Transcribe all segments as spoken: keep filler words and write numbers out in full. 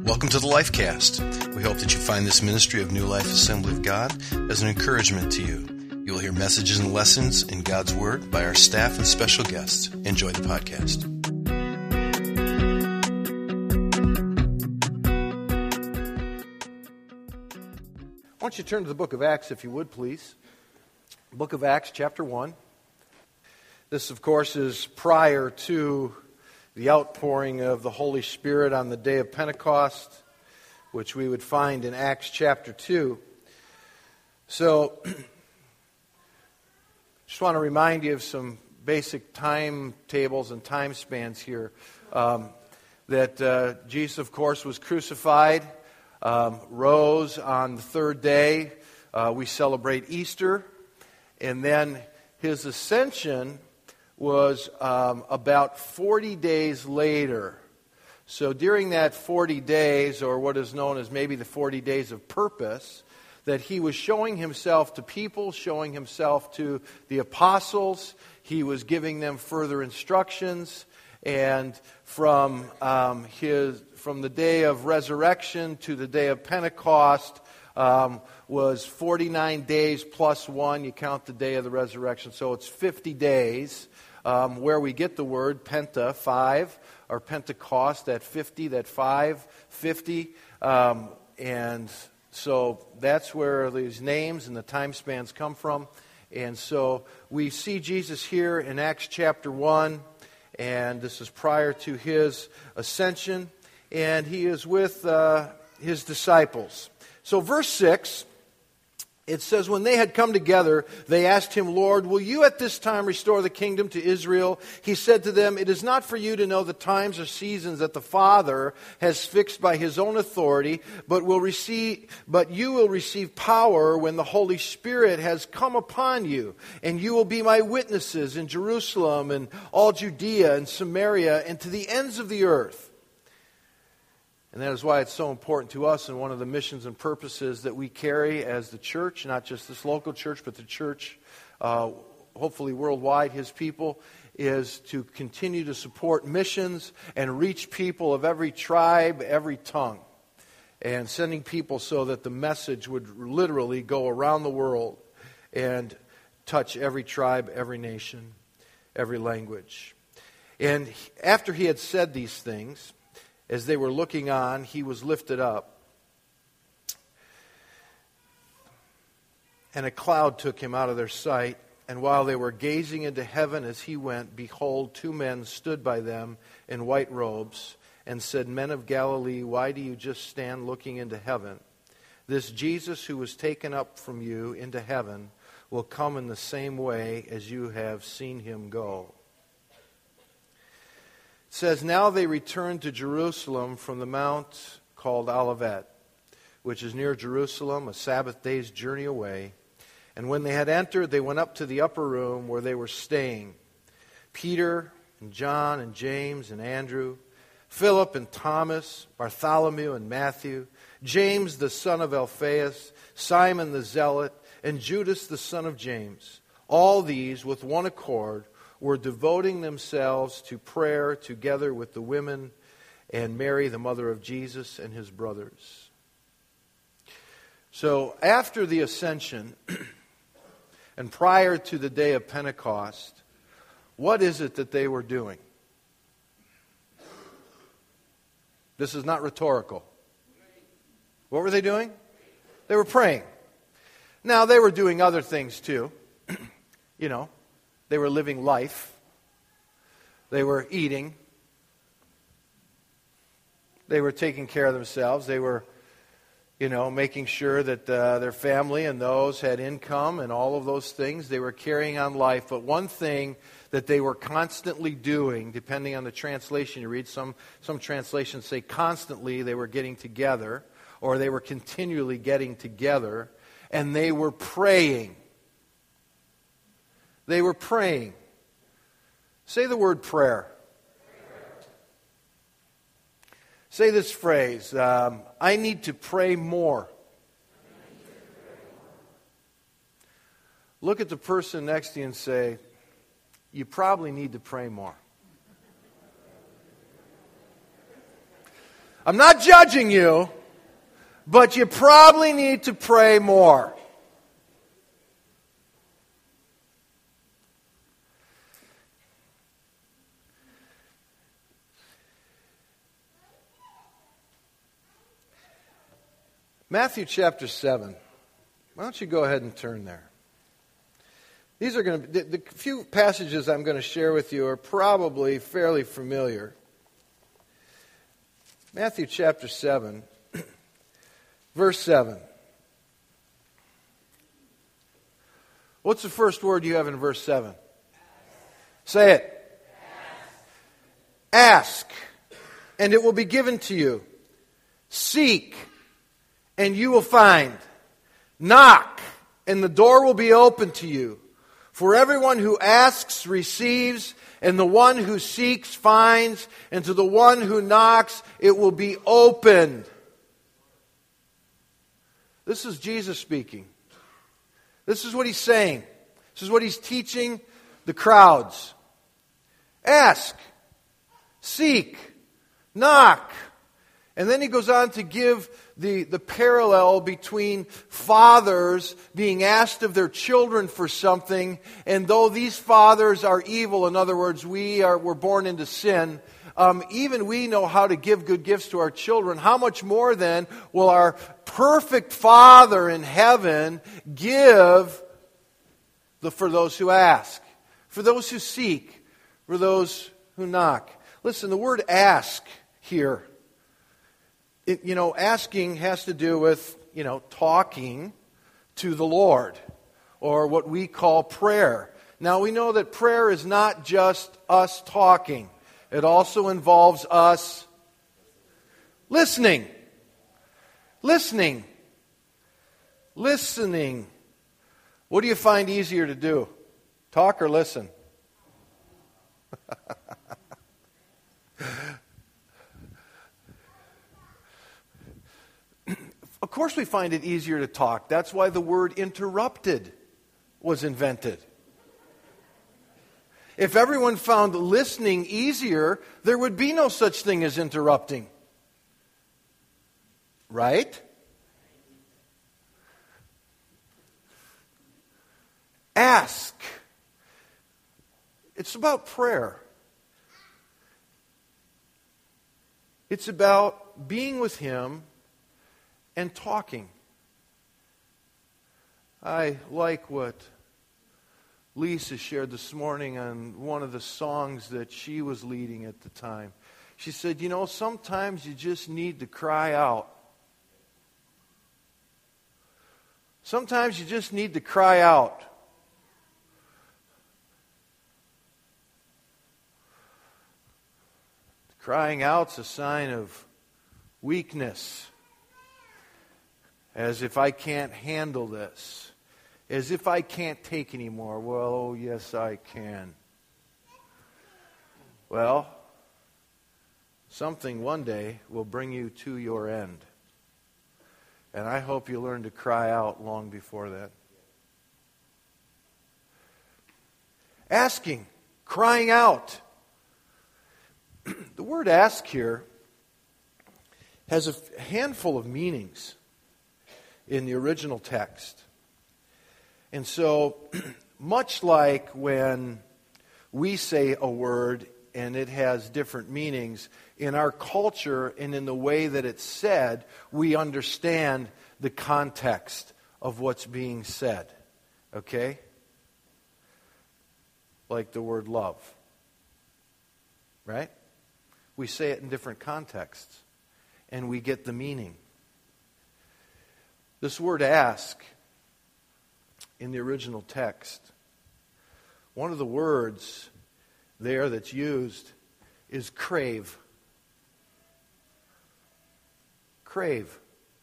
Welcome to the Lifecast. We hope that you find this ministry of New Life Assembly of God as an encouragement to you. You will hear messages and lessons in God's Word by our staff and special guests. Enjoy the podcast. I want you to turn to the book of Acts, if you would, please. Book of Acts, chapter one. This, of course, is prior to the outpouring of the Holy Spirit on the day of Pentecost, which we would find in Acts chapter two. So, just want to remind you of some basic timetables and time spans here. Um, that uh, Jesus, of course, was crucified, um, rose on the third day. Uh, we celebrate Easter. And then his ascension was um, about forty days later. So during that forty days, or what is known as maybe the forty days of purpose, that he was showing himself to people, showing himself to the apostles. He was giving them further instructions. And from um, his from the day of resurrection to the day of Pentecost um, was forty-nine days plus one. You count the day of the resurrection, so it's fifty days. Um, where we get the word penta, five, or Pentecost, that fifty, that five, fifty. Um, and so that's where these names and the time spans come from. And so we see Jesus here in Acts chapter one, and this is prior to his ascension, and he is with uh, his disciples. So verse six, it says, when they had come together, they asked him, Lord, will you at this time restore the kingdom to Israel? He said to them, it is not for you to know the times or seasons that the Father has fixed by his own authority, but will receive, but you will receive power when the Holy Spirit has come upon you, and you will be my witnesses in Jerusalem and all Judea and Samaria and to the ends of the earth. And that is why it's so important to us, and one of the missions and purposes that we carry as the church, not just this local church, but the church, uh, hopefully worldwide, his people, is to continue to support missions and reach people of every tribe, every tongue, and sending people so that the message would literally go around the world and touch every tribe, every nation, every language. And after he had said these things, as they were looking on, he was lifted up, and a cloud took him out of their sight. And while they were gazing into heaven as he went, behold, two men stood by them in white robes and said, Men of Galilee, why do you just stand looking into heaven? This Jesus who was taken up from you into heaven will come in the same way as you have seen him go. It says, now they returned to Jerusalem from the mount called Olivet, which is near Jerusalem, a Sabbath day's journey away. And when they had entered, they went up to the upper room where they were staying. Peter and John and James and Andrew, Philip and Thomas, Bartholomew and Matthew, James the son of Alphaeus, Simon the Zealot, and Judas the son of James. All these, with one accord, were devoting themselves to prayer together with the women and Mary, the mother of Jesus, and his brothers. So after the ascension and prior to the day of Pentecost, what is it that they were doing? This is not rhetorical. What were they doing? They were praying. Now, they were doing other things too. You know, they were living life. They were eating. They were taking care of themselves. They were, you know, making sure that uh, their family and those had income and all of those things. They were carrying on life. But one thing that they were constantly doing, depending on the translation you read, some, some translations say constantly they were getting together, or they were continually getting together, and they were praying. They were praying. Say the word prayer. Say this phrase, um, I need to pray more. Look at the person next to you and say, you probably need to pray more. I'm not judging you, but you probably need to pray more. Matthew chapter seven. Why don't you go ahead and turn there? These are going to be, the, the few passages I'm going to share with you are probably fairly familiar. Matthew chapter seven, verse seven. What's the first word you have in verse seven? Say it. Ask. Ask, and it will be given to you. Seek, and you will find. Knock, and the door will be open to you. For everyone who asks receives, and the one who seeks finds, and to the one who knocks it will be opened. This is Jesus speaking. This is what he's saying. This is what he's teaching the crowds. Ask, seek, knock. And then he goes on to give the, the parallel between fathers being asked of their children for something, and though these fathers are evil, in other words, we are we're born into sin, um, even we know how to give good gifts to our children. How much more then will our perfect Father in heaven give the, for those who ask, for those who seek, for those who knock? Listen, the word ask here, It, you know, asking has to do with, you know, talking to the Lord, or what we call prayer. Now, we know that prayer is not just us talking. It also involves us listening. Listening. Listening. What do you find easier to do? Talk or listen? Of course we find it easier to talk. That's why the word interrupted was invented. If everyone found listening easier, there would be no such thing as interrupting. Right? Ask. It's about prayer. It's about being with Him and talking. I like what Lisa shared this morning on one of the songs that she was leading at the time. She said, you know, sometimes you just need to cry out. Sometimes you just need to cry out. Crying out's a sign of weakness. As if I can't handle this. As if I can't take anymore. Well, oh, yes, I can. Well, something one day will bring you to your end. And I hope you learn to cry out long before that. Asking, crying out. The word ask here has a handful of meanings in the original text. And so, much like when we say a word and it has different meanings, in our culture and in the way that it's said, we understand the context of what's being said. Okay? Like the word love. Right? We say it in different contexts, and we get the meaning. This word ask, in the original text, one of the words there that's used is crave. Crave.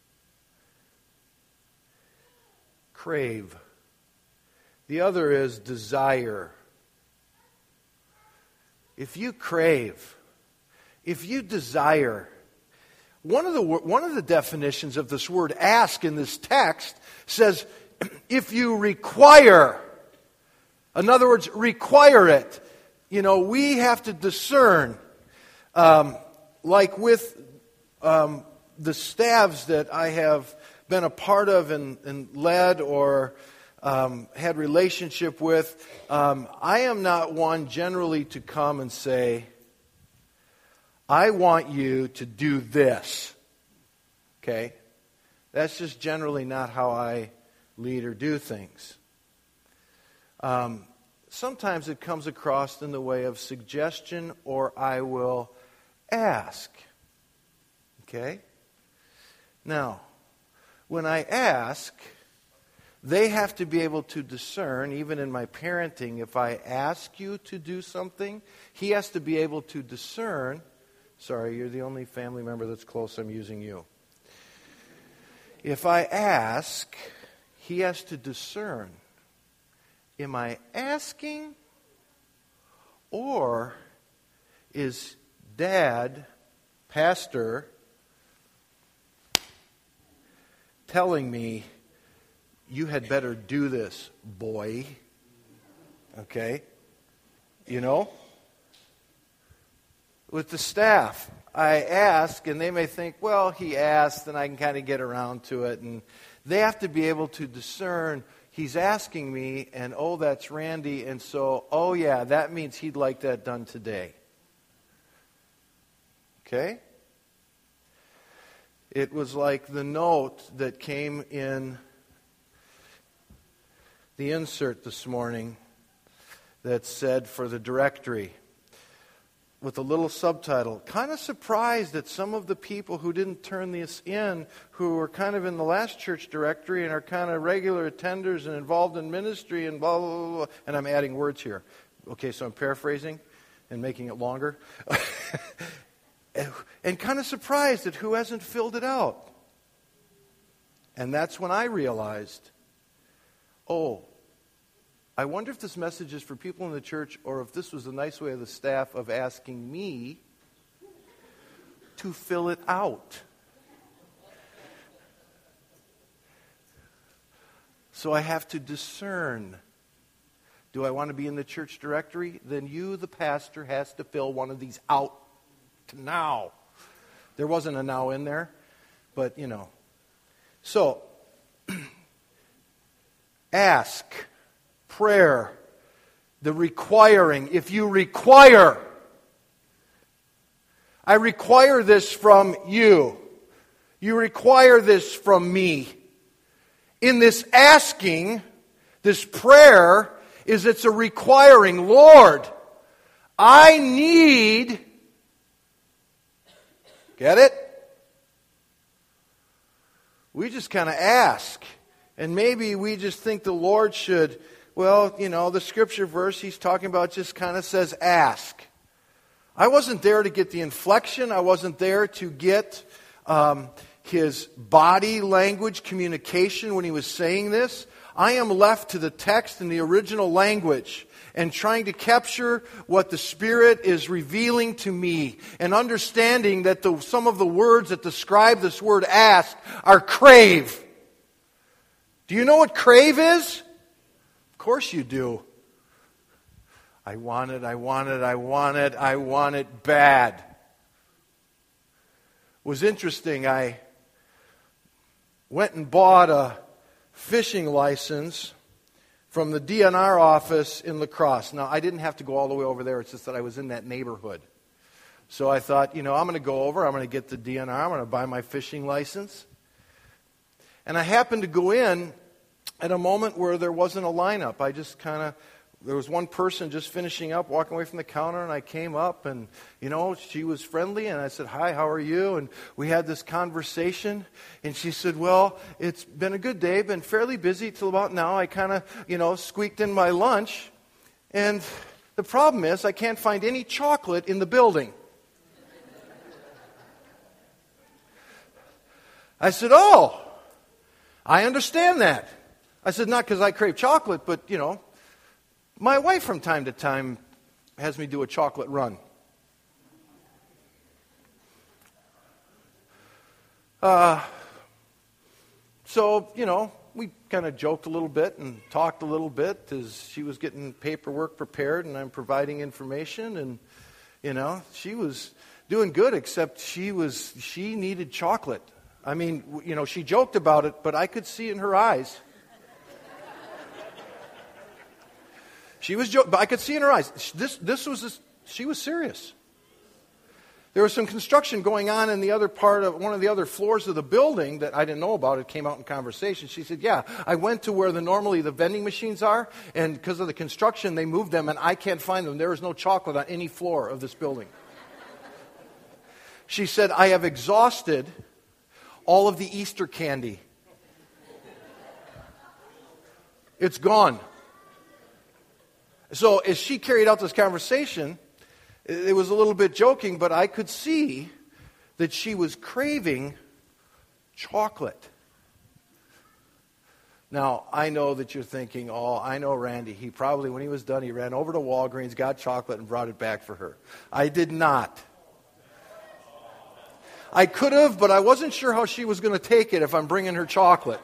Crave. The other is desire. If you crave, if you desire, one of the one of the definitions of this word ask in this text says, if you require, in other words, require it. You know, we have to discern, um, like with um, the staffs that I have been a part of and, and led or um, had relationship with, um, I am not one generally to come and say, I want you to do this. Okay? That's just generally not how I lead or do things. Um, sometimes it comes across in the way of suggestion, or I will ask. Okay? Now, when I ask, they have to be able to discern, even in my parenting, if I ask you to do something, he has to be able to discern. Sorry, you're the only family member that's close, I'm using you. If I ask, he has to discern. Am I asking, or is Dad, Pastor, telling me, you had better do this, boy? Okay? You know? With the staff, I ask, and they may think, well, he asked, and I can kind of get around to it. And they have to be able to discern, he's asking me, and oh, that's Randy, and so, oh yeah, that means he'd like that done today. Okay? It was like the note that came in the insert this morning that said for the directory, with a little subtitle, kind of surprised that some of the people who didn't turn this in, who were kind of in the last church directory and are kind of regular attenders and involved in ministry and blah, blah, blah, blah. And I'm adding words here. Okay, so I'm paraphrasing and making it longer. and, and kind of surprised at who hasn't filled it out. And that's when I realized, oh, I wonder if this message is for people in the church, or if this was a nice way of the staff of asking me to fill it out. So I have to discern. Do I want to be in the church directory? Then you, the pastor, has to fill one of these out now. There wasn't a now in there, but you know. So, ask. Prayer, the requiring. If you require, I require this from you. You require this from me. In this asking, this prayer, is it's a requiring. Lord, I need, get it? We just kind of ask. And maybe we just think the Lord should, well, you know, the scripture verse he's talking about just kind of says ask. I wasn't there to get the inflection. I wasn't there to get um, his body language communication when he was saying this. I am left to the text in the original language and trying to capture what the Spirit is revealing to me and understanding that the, some of the words that describe this word ask are crave. Do you know what crave is? Of course you do. I want it, I want it, I want it, I want it bad. It was interesting. I went and bought a fishing license from the D N R office in La Crosse. Now, I didn't have to go all the way over there. It's just that I was in that neighborhood. So I thought, you know, I'm going to go over. I'm going to get the D N R. I'm going to buy my fishing license. And I happened to go in at a moment where there wasn't a lineup. I just kind of, there was one person just finishing up, walking away from the counter, and I came up, and, you know, she was friendly, and I said, hi, how are you? And we had this conversation, and she said, well, it's been a good day, been fairly busy till about now. I kind of, you know, squeaked in my lunch, and the problem is I can't find any chocolate in the building. I said, oh, I understand that. I said, not because I crave chocolate, but, you know, my wife from time to time has me do a chocolate run. Uh, so, you know, we kind of joked a little bit and talked a little bit as she was getting paperwork prepared and I'm providing information. And, you know, she was Doing good, except she was she needed chocolate. I mean, you know, she joked about it, but I could see in her eyes. She was joking, but I could see in her eyes. This this was this, she was serious. There was some construction going on in the other part of one of the other floors of the building that I didn't know about. It came out in conversation. She said, yeah, I went to where the normally the vending machines are, and because of the construction, they moved them, and I can't find them. There is no chocolate on any floor of this building. She said, I have exhausted all of the Easter candy. It's gone. So as she carried out this conversation, it was a little bit joking, but I could see that she was craving chocolate. Now, I know that you're thinking, oh, I know Randy. He probably, when he was done, he ran over to Walgreens, got chocolate, and brought it back for her. I did not. I could have, but I wasn't sure how she was going to take it if I'm bringing her chocolate.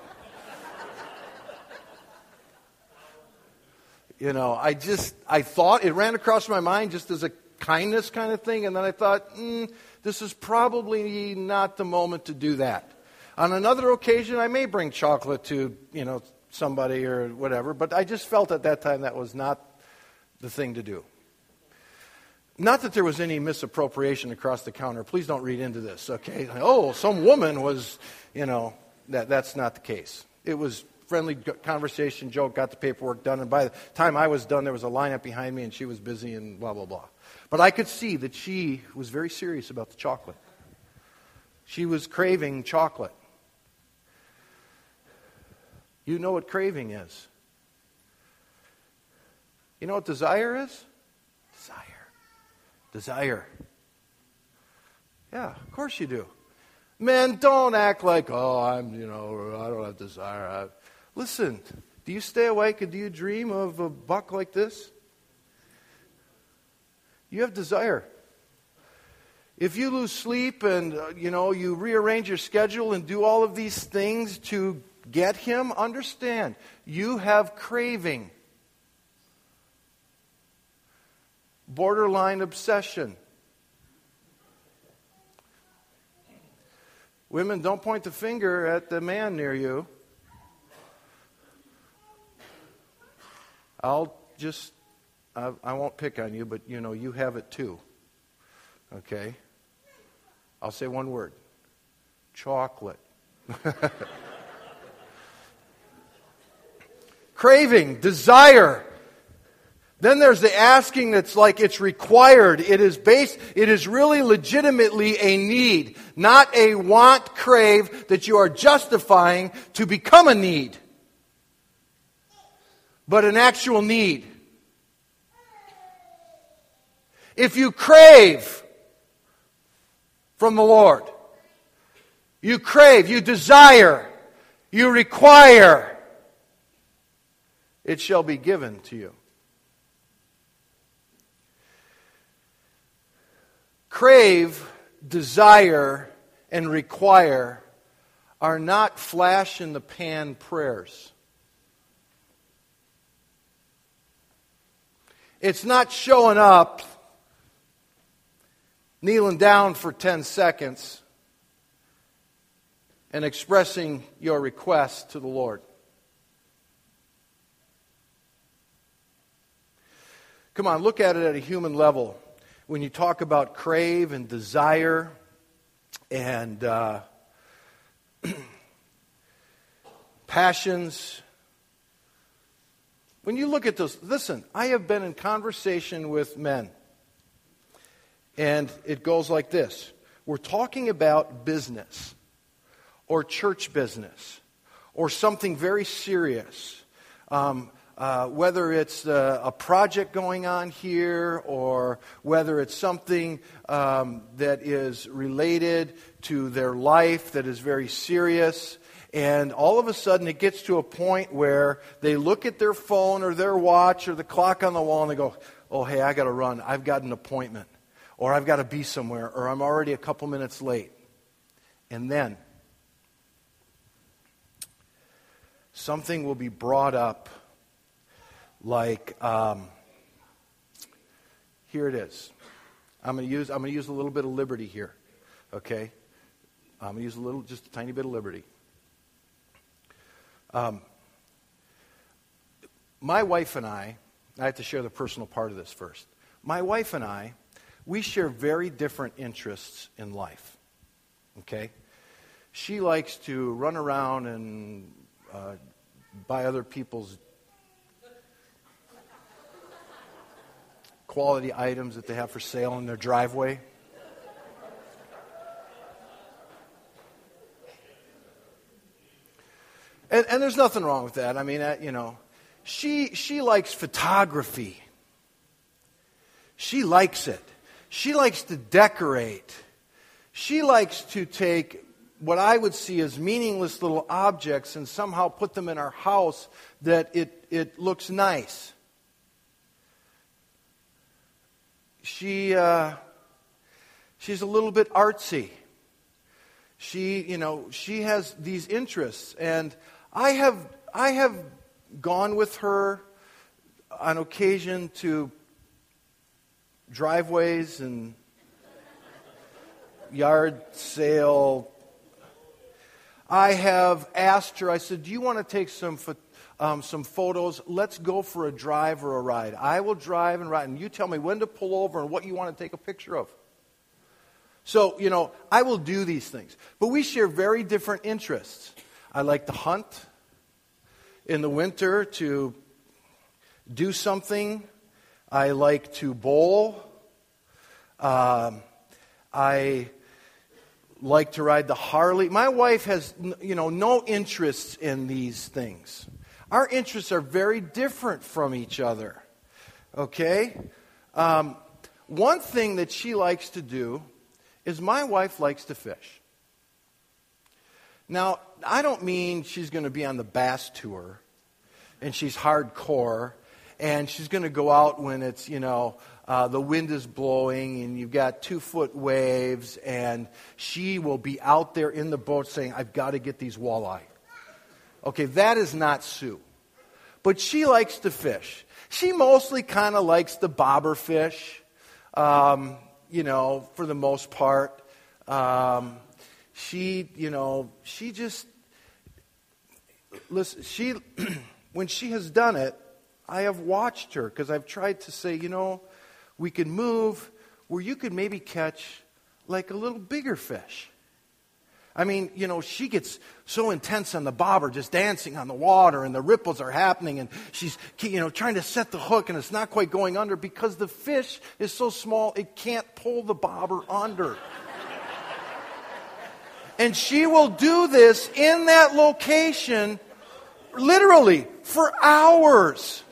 You know, I just, I thought, it ran across my mind just as a kindness kind of thing, and then I thought, mm, this is probably not the moment to do that. On another occasion, I may bring chocolate to, you know, somebody or whatever, but I just felt at that time that was not the thing to do. Not that there was any misappropriation across the counter. Please don't read into this, okay? Oh, some woman was, you know, that that's not the case. It was friendly conversation, joke, got the paperwork done, and by the time I was done, there was a lineup behind me, and she was busy and blah, blah, blah. But I could see that she was very serious about the chocolate. She was craving chocolate. You know what craving is. You know what desire is? Desire. Desire. Yeah, of course you do. Men, don't act like, oh, I'm, you know, I don't have desire. I... Listen, do you stay awake and do you dream of a buck like this? You have desire. If you lose sleep and, uh, you know, you rearrange your schedule and do all of these things to get him, understand, you have craving. Borderline obsession. Women, don't point the finger at the man near you. I'll just, I, I won't pick on you, but you know, you have it too. Okay? I'll say one word. Chocolate. Craving, desire. Then there's the asking that's like it's required. It is based, it is really legitimately a need, not a want, crave that you are justifying to become a need, but an actual need. If you crave from the Lord, you crave, you desire, you require, it shall be given to you. Crave, desire, and require are not flash-in-the-pan prayers. It's not showing up, kneeling down for ten seconds, and expressing your request to the Lord. Come on, look at it at a human level. When you talk about crave and desire and uh, passions, when you look at those, listen, I have been in conversation with men, and it goes like this. We're talking about business or church business or something very serious. Um Uh, whether it's uh, a project going on here or whether it's something um, that is related to their life that is very serious. And all of a sudden it gets to a point where they look at their phone or their watch or the clock on the wall and they go, oh, hey, I got to run. I've got an appointment. Or I've got to be somewhere. Or I'm already a couple minutes late. And then something will be brought up. Like, um, here it is. I'm going to use I'm going to use a little bit of liberty here, okay? I'm going to use a little, just a tiny bit of liberty. Um, my wife and I, I have to share the personal part of this first. My wife and I, we share very different interests in life, okay? She likes to run around and uh, buy other people's quality items that they have for sale in their driveway. And, and there's nothing wrong with that. I mean, uh, you know, she she likes photography. She likes it. She likes to decorate. She likes to take what I would see as meaningless little objects and somehow put them in our house that it, it looks nice. She uh, she's a little bit artsy. She, you know, she has these interests, and I have I have gone with her on occasion to driveways and yard sale. I have asked her, I said, do you want to take some um, some photos? Let's go for a drive or a ride. I will drive and ride, and you tell me when to pull over and what you want to take a picture of. So, you know, I will do these things. But we share very different interests. I like to hunt in the winter to do something. I like to bowl. Um, I like to ride the Harley. My wife has, you know, no interests in these things. Our interests are very different from each other. Okay? Um, one thing that she likes to do is my wife likes to fish. Now, I don't mean she's going to be on the bass tour and she's hardcore and she's going to go out when it's, you know, uh, the wind is blowing and you've got two-foot waves and she will be out there in the boat saying, I've got to get these walleye. Okay, that is not Sue. But she likes to fish. She mostly kind of likes the bobber fish. Um... You know, for the most part, um, she, you know, she just, listen, she, when she has done it, I have watched her because I've tried to say, you know, we could move where you could maybe catch like a little bigger fish. I mean, you know, she gets so intense on the bobber, just dancing on the water, and the ripples are happening, and she's, you know, trying to set the hook, and it's not quite going under because the fish is so small it can't pull the bobber under. And she will do this in that location, literally, for hours.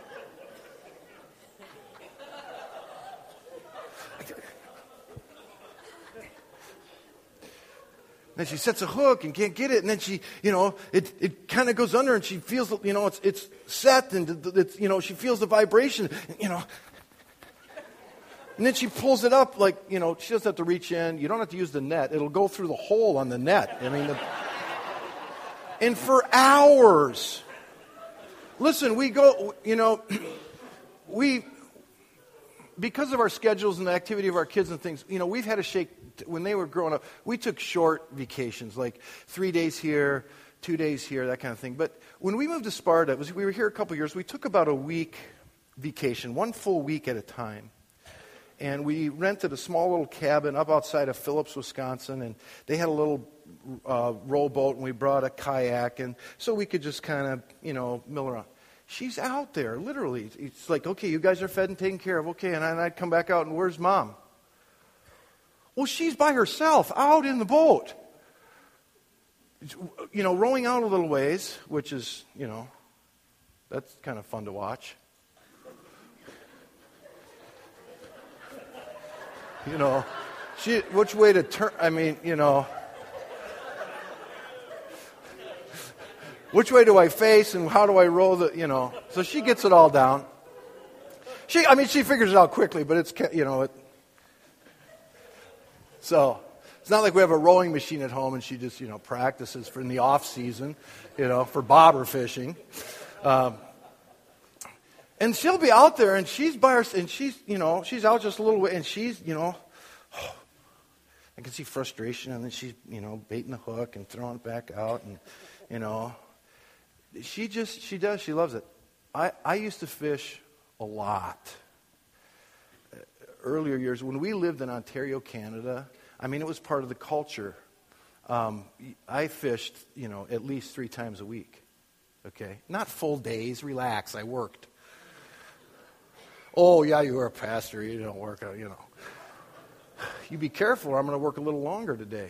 Then she sets a hook and can't get it, and then she, you know, it, it kind of goes under, and she feels, you know, it's it's set, and it's, you know, she feels the vibration, you know. And then she pulls it up like, you know, she doesn't have to reach in. You don't have to use the net. It'll go through the hole on the net. I mean, the, and for hours. Listen, we go, you know, we, because of our schedules and the activity of our kids and things, you know, we've had to shake. When they were growing up, we took short vacations, like three days here, two days here, that kind of thing. But when we moved to Sparta, it was, we were here a couple years, we took about a week vacation, one full week at a time. And we rented a small little cabin up outside of Phillips, Wisconsin, and they had a little uh, rowboat, and we brought a kayak, and so we could just kind of, you know, mill around. She's out there, literally. It's like, okay, you guys are fed and taken care of, okay, and I'd come back out, and where's Mom? Well, she's by herself out in the boat, you know, rowing out a little ways, which is, you know, that's kind of fun to watch. You know, she, which way to turn, I mean, you know, which way do I face and how do I row the, you know, so she gets it all down. She, I mean, she figures it out quickly, but it's, you know, it, so it's not like we have a rowing machine at home and she just, you know, practices for in the off season, you know, for bobber fishing. Um, And she'll be out there, and she's by her, and she's, you know, she's out just a little way, and she's, you know, I can see frustration, and then she's, you know, baiting the hook and throwing it back out, and, you know, she just, she does, she loves it. I, I used to fish a lot. Earlier years, when we lived in Ontario, Canada, I mean, it was part of the culture. Um, I fished, you know, at least three times a week. Okay? Not full days, relax, I worked. Oh, yeah, you were a pastor, you don't work, you know. You be careful, or I'm going to work a little longer today.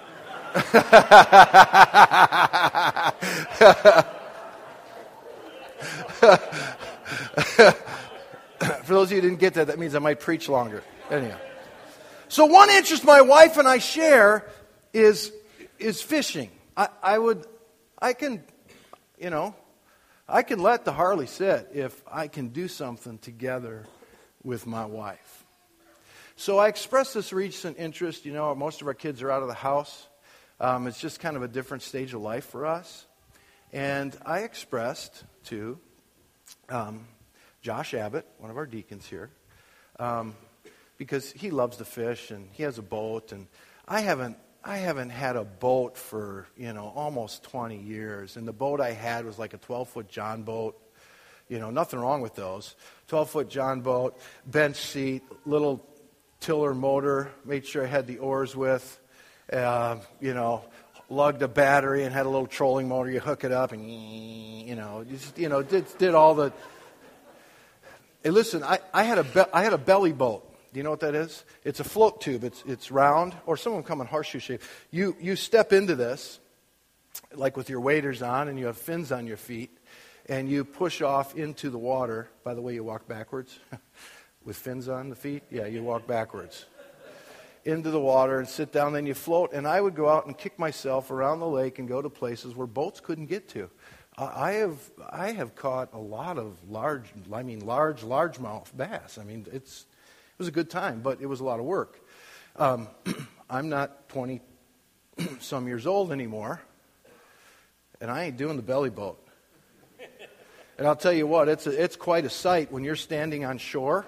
For those of you who didn't get that, that means I might preach longer. Anyhow. So one interest my wife and I share is is fishing. I, I would, I can, you know, I can let the Harley sit if I can do something together with my wife. So I expressed this recent interest. You know, most of our kids are out of the house. Um, it's just kind of a different stage of life for us. And I expressed to um, Josh Abbott, one of our deacons here, um, because he loves to fish and he has a boat, and I haven't I haven't had a boat for, you know, almost twenty years. And the boat I had was like a twelve-foot John boat. You know, nothing wrong with those. twelve-foot John boat, bench seat, little tiller motor, made sure I had the oars with, uh, you know, lugged a battery and had a little trolling motor. You hook it up and, you know, just, you know, did did all the... Hey, listen, I, I had a be- I had a belly boat. Do you know what that is? It's a float tube. It's it's round, or some of them come in horseshoe shape. You you step into this, like with your waders on, and you have fins on your feet, and you push off into the water. By the way, you walk backwards with fins on the feet. Yeah, you walk backwards into the water and sit down. Then you float. And I would go out and kick myself around the lake and go to places where boats couldn't get to. I have I have caught a lot of large, I mean large, largemouth bass. I mean, it's it was a good time, but it was a lot of work. Um, I'm not twenty some years old anymore, and I ain't doing the belly boat. And I'll tell you what, it's a, it's quite a sight when you're standing on shore.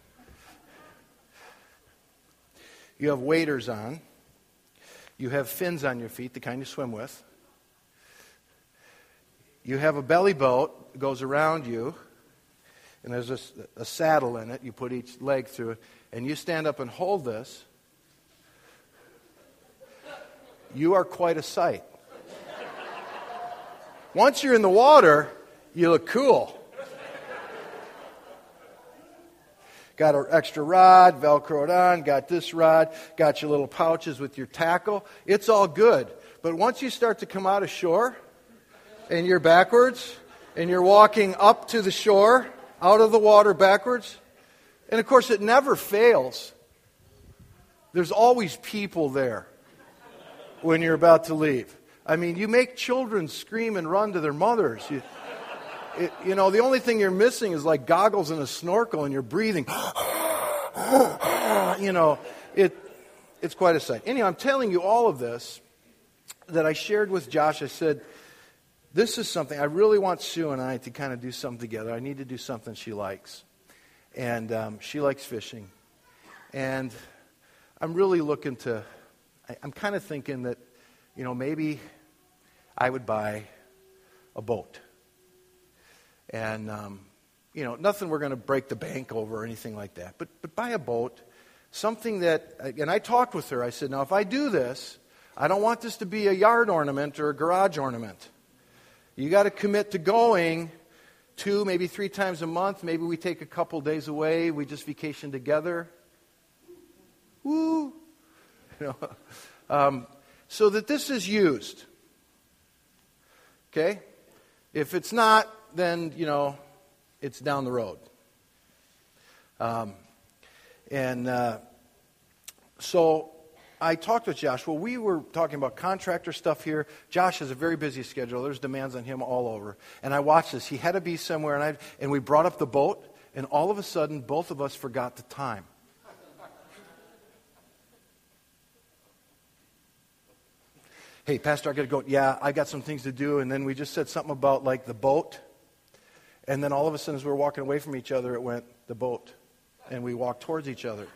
You have waders on. You have fins on your feet, the kind you swim with. You have a belly boat that goes around you, and there's a, a saddle in it. You put each leg through it, and you stand up and hold this. You are quite a sight. Once you're in the water, you look cool. Got an extra rod, Velcroed on, got this rod, got your little pouches with your tackle. It's all good. But once you start to come out of shore, and you're backwards, and you're walking up to the shore, out of the water backwards, and of course it never fails. There's always people there when you're about to leave. I mean, you make children scream and run to their mothers. You, it, you know, the only thing you're missing is like goggles and a snorkel, and you're breathing. You know, it it's quite a sight. Anyhow, I'm telling you all of this that I shared with Josh. I said, this is something, I really want Sue and I to kind of do something together. I need to do something she likes. And um, she likes fishing. And I'm really looking to, I, I'm kind of thinking that, you know, maybe I would buy a boat. And, um, you know, nothing we're going to break the bank over or anything like that. But, but buy a boat, something that, and I talked with her. I said, now if I do this, I don't want this to be a yard ornament or a garage ornament. You got to commit to going two, maybe three times a month. Maybe we take a couple days away. We just vacation together. Woo! You know, um, so that this is used. Okay? If it's not, then, you know, it's down the road. Um, and uh, so I talked with Josh. Well, we were talking about contractor stuff here. Josh has a very busy schedule. There's demands on him all over. And I watched this. He had to be somewhere, and I and we brought up the boat, and all of a sudden, both of us forgot the time. Hey, Pastor, I got to go. Yeah, I got some things to do. And then we just said something about, like, the boat. And then all of a sudden, as we were walking away from each other, it went, the boat. And we walked towards each other.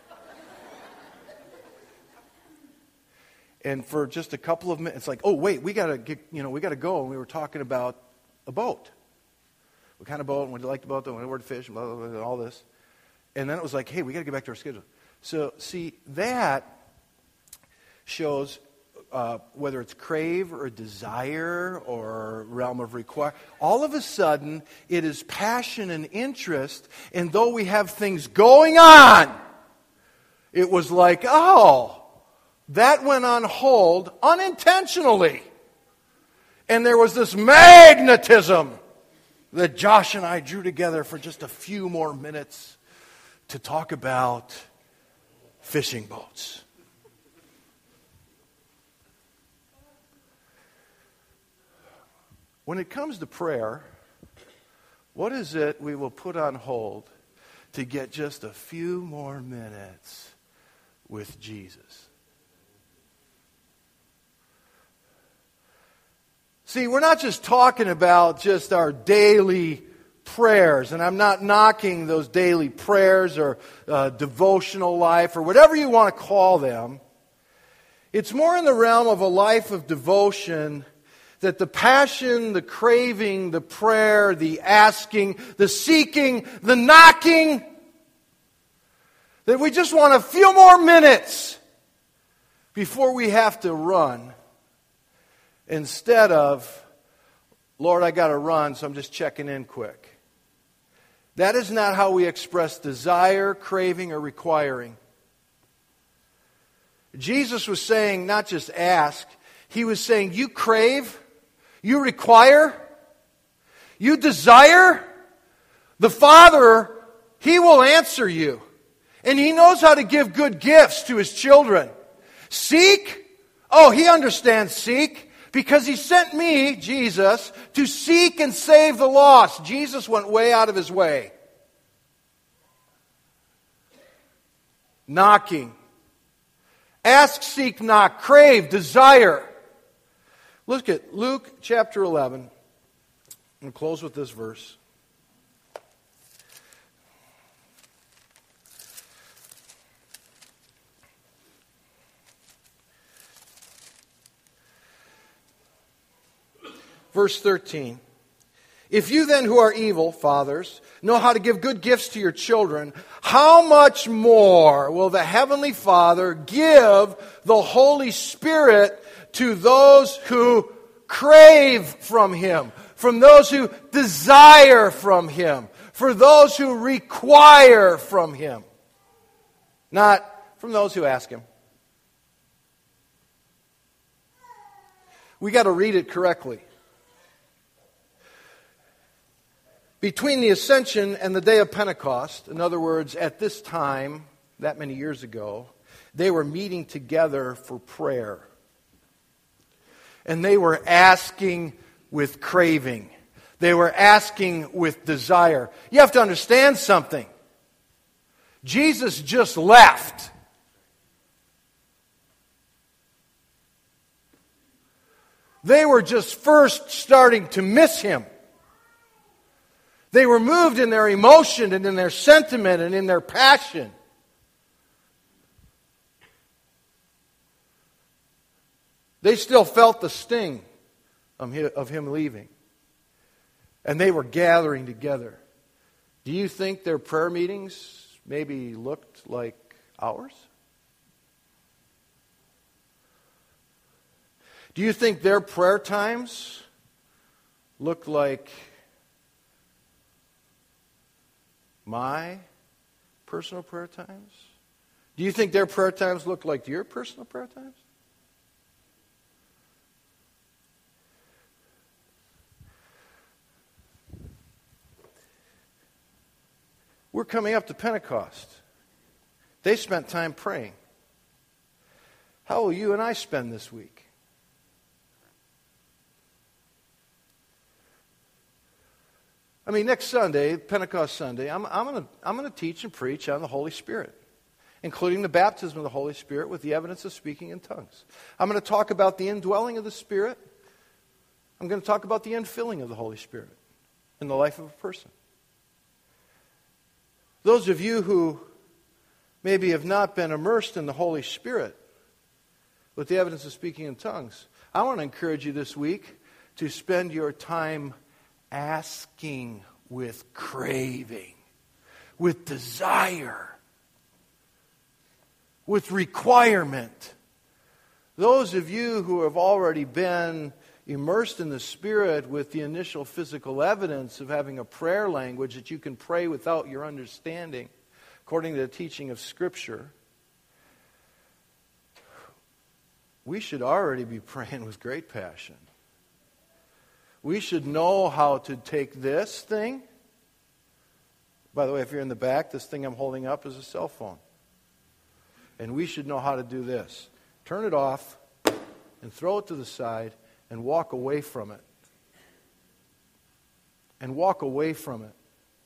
And for just a couple of minutes, it's like, oh, wait, we got to get, you know, we got to go. And we were talking about a boat. What kind of boat, and what do you like the boat, and where to fish, and blah, blah, blah, and all this. And then it was like, hey, we got to get back to our schedule. So, see, that shows uh, whether it's crave or desire or realm of require. All of a sudden, it is passion and interest. And though we have things going on, it was like, oh, that went on hold unintentionally. And there was this magnetism that Josh and I drew together for just a few more minutes to talk about fishing boats. When it comes to prayer, what is it we will put on hold to get just a few more minutes with Jesus? See, we're not just talking about just our daily prayers, and I'm not knocking those daily prayers or uh, devotional life or whatever you want to call them. It's more in the realm of a life of devotion that the passion, the craving, the prayer, the asking, the seeking, the knocking, that we just want a few more minutes before we have to run. Instead of, Lord, I got to run, so I'm just checking in quick. That is not how we express desire, craving, or requiring. Jesus was saying, not just ask, He was saying, you crave, you require, you desire, the Father, He will answer you. And He knows how to give good gifts to His children. Seek, oh, He understands seek. Because He sent me, Jesus, to seek and save the lost. Jesus went way out of His way. Knocking. Ask, seek, knock. Crave, desire. Look at Luke chapter eleven. I'm going to close with this verse. Verse thirteen, if you then who are evil, fathers, know how to give good gifts to your children, how much more will the Heavenly Father give the Holy Spirit to those who crave from Him, from those who desire from Him, for those who require from Him, not from those who ask Him. We got to read it correctly. Between the ascension and the day of Pentecost, in other words, at this time, that many years ago, they were meeting together for prayer. And they were asking with craving. They were asking with desire. You have to understand something. Jesus just left. They were just first starting to miss Him. They were moved in their emotion and in their sentiment and in their passion. They still felt the sting of Him leaving. And they were gathering together. Do you think their prayer meetings maybe looked like ours? Do you think their prayer times looked like my personal prayer times? Do you think their prayer times look like your personal prayer times? We're coming up to Pentecost. They spent time praying. How will you and I spend this week? I mean, next Sunday, Pentecost Sunday, I'm, I'm going to I'm going to teach and preach on the Holy Spirit, including the baptism of the Holy Spirit with the evidence of speaking in tongues. I'm going to talk about the indwelling of the Spirit. I'm going to talk about the infilling of the Holy Spirit in the life of a person. Those of you who maybe have not been immersed in the Holy Spirit with the evidence of speaking in tongues, I want to encourage you this week to spend your time asking with craving, with desire, with requirement. Those of you who have already been immersed in the Spirit with the initial physical evidence of having a prayer language that you can pray without your understanding, according to the teaching of Scripture, we should already be praying with great passion. We should know how to take this thing. By the way, if you're in the back, this thing I'm holding up is a cell phone. And we should know how to do this. Turn it off and throw it to the side and walk away from it. And walk away from it.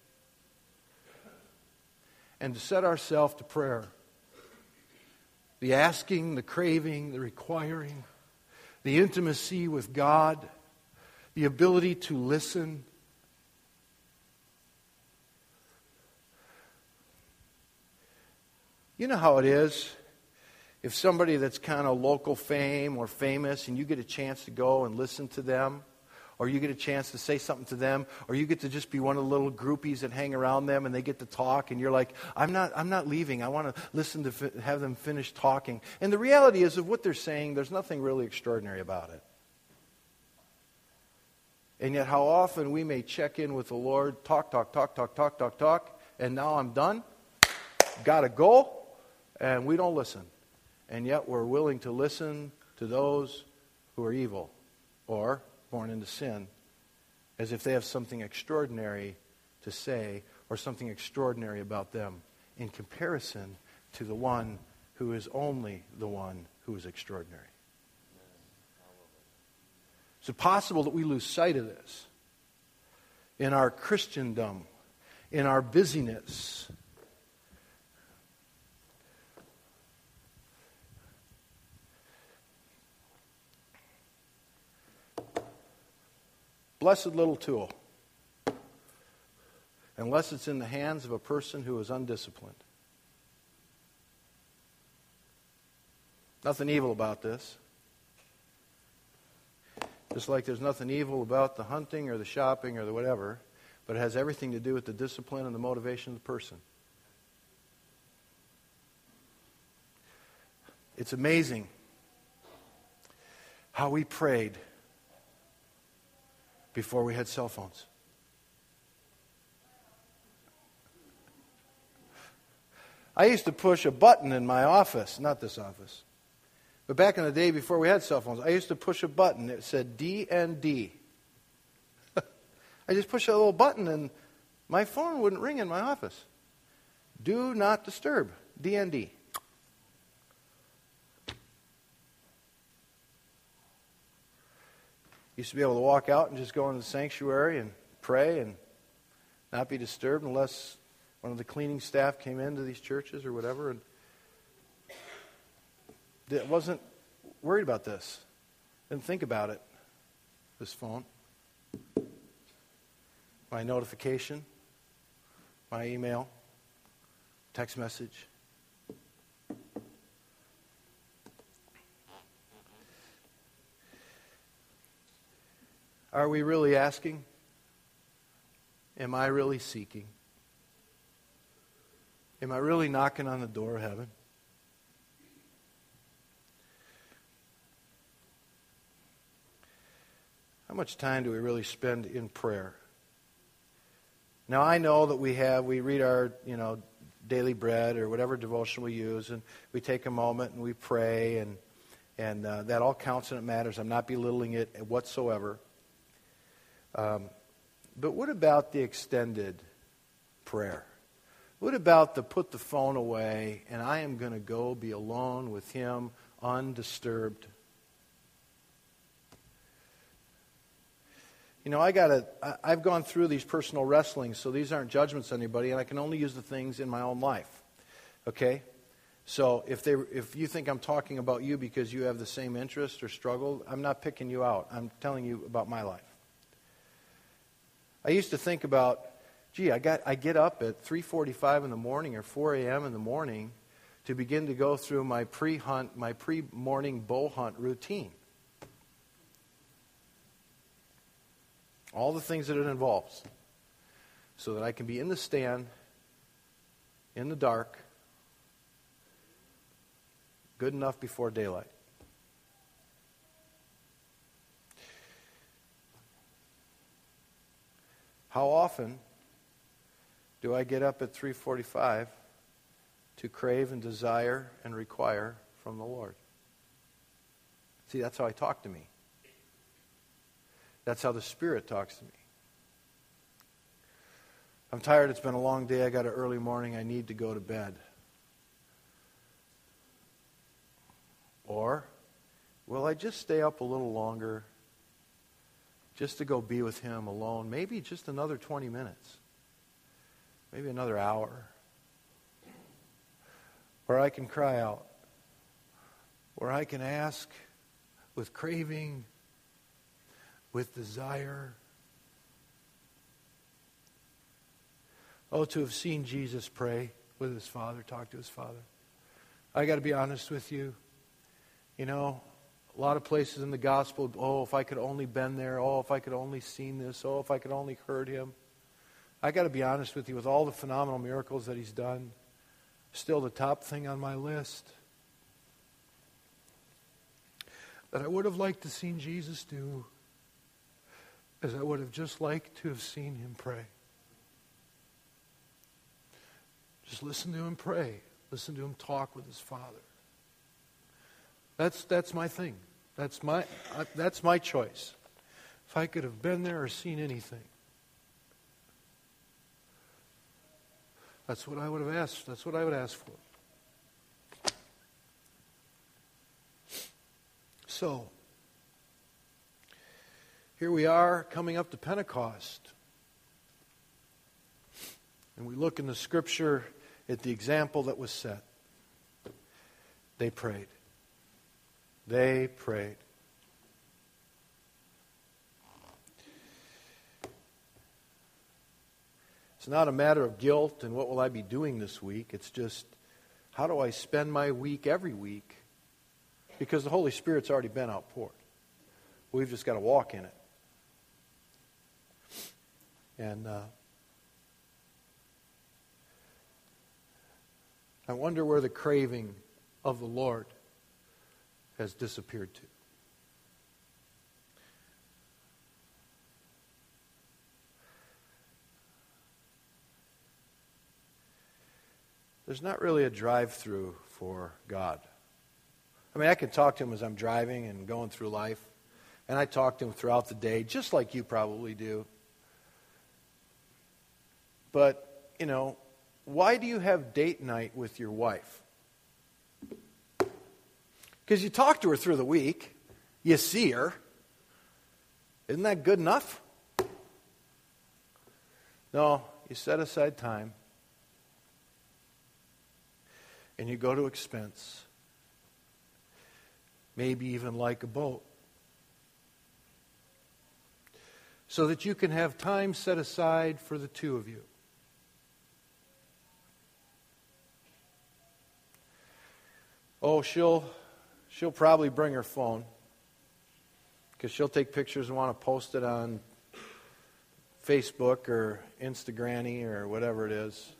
And to set ourselves to prayer. The asking, the craving, the requiring, the intimacy with God, the ability to listen. You know how it is if somebody that's kind of local fame or famous and you get a chance to go and listen to them, or you get a chance to say something to them, or you get to just be one of the little groupies that hang around them and they get to talk and you're like, I'm not I'm not leaving. I want to listen to fi- have them finish talking. And the reality is of what they're saying, there's nothing really extraordinary about it. And yet how often we may check in with the Lord, talk, talk, talk, talk, talk, talk, talk, and now I'm done, gotta go, and we don't listen. And yet we're willing to listen to those who are evil or born into sin as if they have something extraordinary to say or something extraordinary about them in comparison to the one who is only the one who is extraordinary. Is it possible that we lose sight of this in our Christendom, in our busyness? Blessed little tool, unless it's in the hands of a person who is undisciplined. Nothing evil about this. Just like there's nothing evil about the hunting or the shopping or the whatever, but it has everything to do with the discipline and the motivation of the person. It's amazing how we prayed before we had cell phones. I used to push a button in my office, not this office, but back in the day before we had cell phones, I used to push a button that said D and D. I just pushed a little button and my phone wouldn't ring in my office. Do not disturb, D and D. Used to be able to walk out and just go into the sanctuary and pray and not be disturbed unless one of the cleaning staff came into these churches or whatever. And I wasn't worried about this. Didn't think about it. This phone. My notification. My email. Text message. Are we really asking? Am I really seeking? Am I really knocking on the door of heaven? How much time do we really spend in prayer? Now I know that we have, we read our, you know, daily bread or whatever devotion we use, and we take a moment and we pray, and and uh, that all counts and it matters. I'm not belittling it whatsoever. Um, but what about the extended prayer? What about the put the phone away and I am going to go be alone with Him undisturbed? You know, I gotta, I, I've gone through these personal wrestlings, so these aren't judgments on anybody, and I can only use the things in my own life. Okay? So if they, if you think I'm talking about you because you have the same interest or struggle, I'm not picking you out. I'm telling you about my life. I used to think about Gee, I got I get up at three forty-five in the morning or four a.m. in the morning to begin to go through my pre-hunt, my pre-morning bow hunt routine. All the things that it involves, so that I can be in the stand, in the dark, good enough before daylight. How often do I get up at three forty-five to crave and desire and require from the Lord? See, that's how I talk to me. That's how the Spirit talks to me. I'm tired, it's been a long day, I got an early morning, I need to go to bed. Or, will I just stay up a little longer just to go be with Him alone? Maybe just another twenty minutes. Maybe another hour. Where I can cry out. Where I can ask with craving, with desire. Oh, to have seen Jesus pray with His Father, talk to His Father. I got to be honest with you. You know, a lot of places in the gospel, oh, if I could only been there. Oh, if I could only seen this. Oh, if I could only heard Him. I got to be honest with you, with all the phenomenal miracles that He's done, still the top thing on my list that I would have liked to seen Jesus do is I would have just liked to have seen Him pray. Just listen to Him pray. Listen to Him talk with His Father. That's that's my thing. That's my uh, that's my choice. If I could have been there or seen anything, that's what I would have asked. That's what I would ask for. So, here we are coming up to Pentecost. And we look in the Scripture at the example that was set. They prayed. They prayed. It's not a matter of guilt and what will I be doing this week. It's just, how do I spend my week every week? Because the Holy Spirit's already been outpoured. We've just got to walk in it. And uh, I wonder where the craving of the Lord has disappeared to. There's not really a drive-through for God. I mean, I can talk to Him as I'm driving and going through life. And I talk to Him throughout the day, just like you probably do. But, you know, why do you have date night with your wife? Because you talk to her through the week. You see her. Isn't that good enough? No, you set aside time. And you go to expense. Maybe even like a boat. So that you can have time set aside for the two of you. Oh, she'll she'll probably bring her phone. Because she'll take pictures and want to post it on Facebook or Instagram or whatever it is.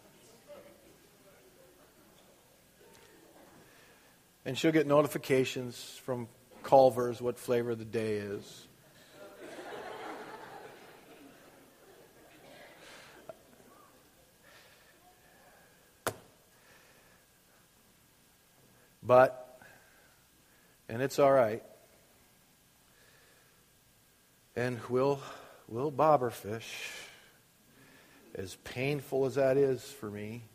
And she'll get notifications from Culver's what flavor the day is. But, and it's all right, and we'll, we'll bobber fish, as painful as that is for me.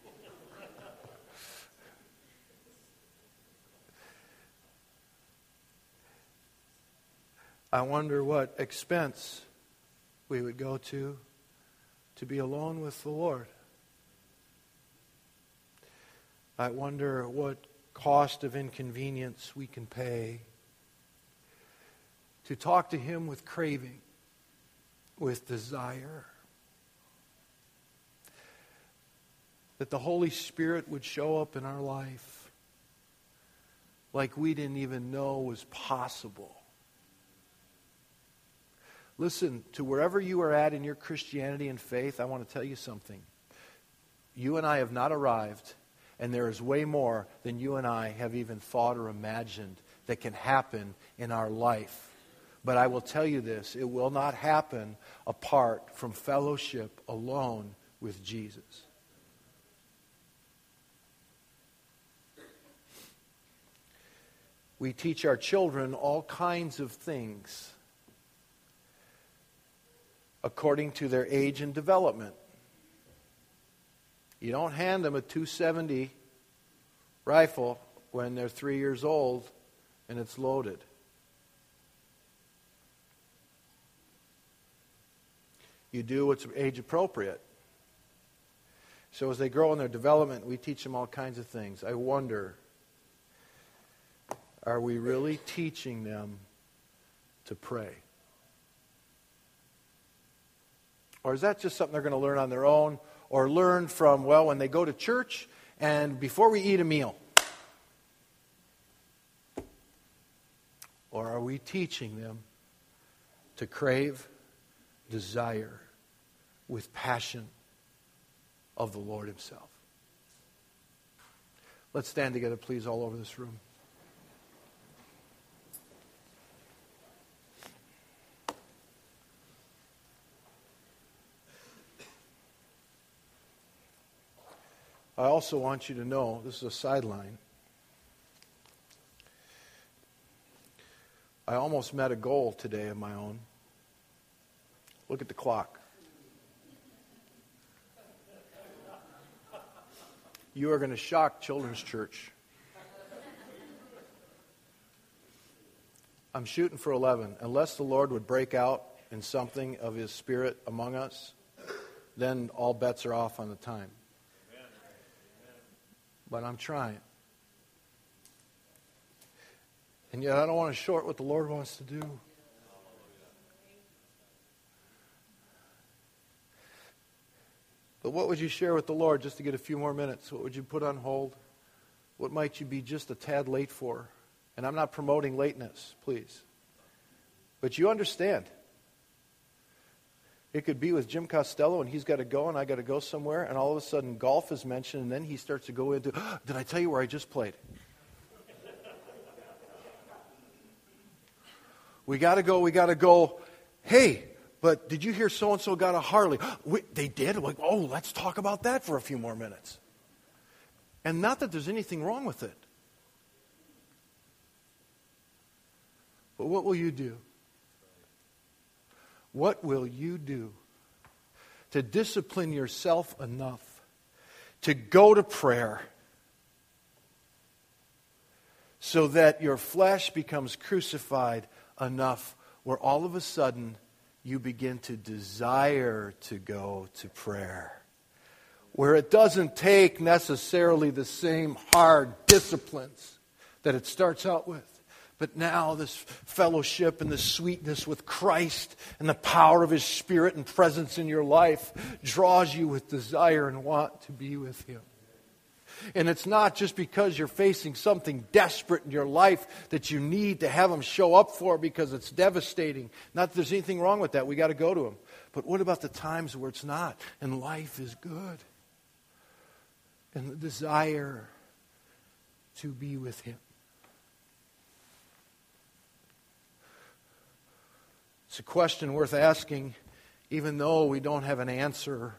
I wonder what expense we would go to to be alone with the Lord. I wonder what cost of inconvenience we can pay to talk to Him with craving, with desire. that the Holy Spirit would show up in our life like we didn't even know was possible. Listen, to wherever you are at in your Christianity and faith, I want to tell you something. You and I have not arrived, and there is way more than you and I have even thought or imagined that can happen in our life. But I will tell you this, it will not happen apart from fellowship alone with Jesus. We teach our children all kinds of things according to their age and development. You don't hand them a two seventy rifle when they're three years old and it's loaded. You do what's age appropriate. So as they grow in their development, we teach them all kinds of things. I wonder, are we really teaching them to pray? Or is that just something they're going to learn on their own, or learn from, well, when they go to church and before we eat a meal? Or are we teaching them to crave, desire, with passion of the Lord Himself? Let's stand together, please, all over this room. I also want you to know, this is a sideline, I almost met a goal today of my own. Look at the clock. You are going to shock Children's Church. I'm shooting for eleven. Unless the Lord would break out in something of His Spirit among us, then all bets are off on the time. But I'm trying. And yet I don't want to short what the Lord wants to do. But what would you share with the Lord just to get a few more minutes? What would you put on hold? What might you be just a tad late for? And I'm not promoting lateness, please. But you understand. It could be with Jim Costello and he's got to go and I got to go somewhere, and all of a sudden golf is mentioned, and then he starts to go into, oh, did I tell you where I just played? We got to go, we got to go. Hey, but did you hear so-and-so got a Harley? We, they did? Like, oh, let's talk about that for a few more minutes. And not that there's anything wrong with it. But what will you do? What will you do to discipline yourself enough to go to prayer so that your flesh becomes crucified enough where all of a sudden you begin to desire to go to prayer? Where it doesn't take necessarily the same hard disciplines that it starts out with. But now this fellowship and this sweetness with Christ and the power of His Spirit and presence in your life draws you with desire and want to be with Him. And it's not just because you're facing something desperate in your life that you need to have Him show up for because it's devastating. Not that there's anything wrong with that. We got to go to Him. But what about the times where it's not and life is good? And the desire to be with Him. It's a question worth asking, even though we don't have an answer.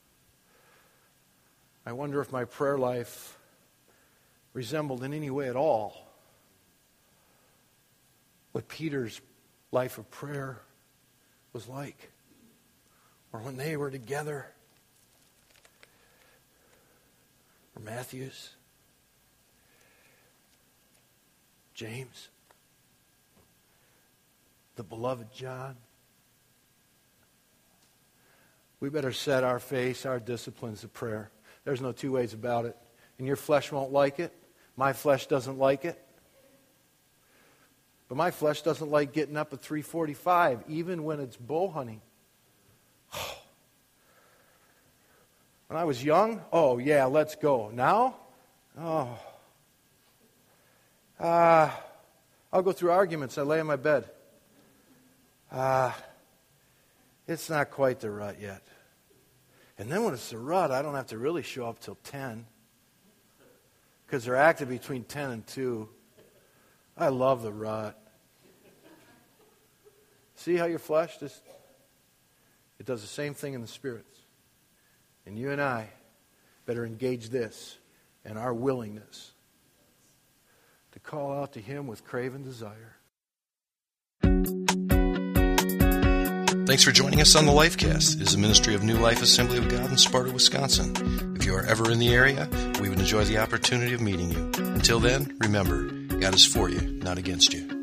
I wonder if my prayer life resembled in any way at all what Peter's life of prayer was like, or when they were together, or Matthew's, James, the beloved John. We better set our face, our disciplines of prayer. There's no two ways about it. And your flesh won't like it. My flesh doesn't like it. But my flesh doesn't like getting up at three forty-five, even when it's bow hunting. When I was young, oh, yeah, let's go. Now, oh, uh, I'll go through arguments. I lay in my bed. Ah, uh, it's not quite the rut yet. And then when it's the rut, I don't have to really show up till ten. Because they're active between ten and two. I love the rut. See how your flesh just, it does the same thing in the spirits. And you and I better engage this and our willingness to call out to Him with craven desire. Thanks for joining us on the Lifecast. It is a ministry of New Life Assembly of God in Sparta, Wisconsin. If you are ever in the area, we would enjoy the opportunity of meeting you. Until then, remember, God is for you, not against you.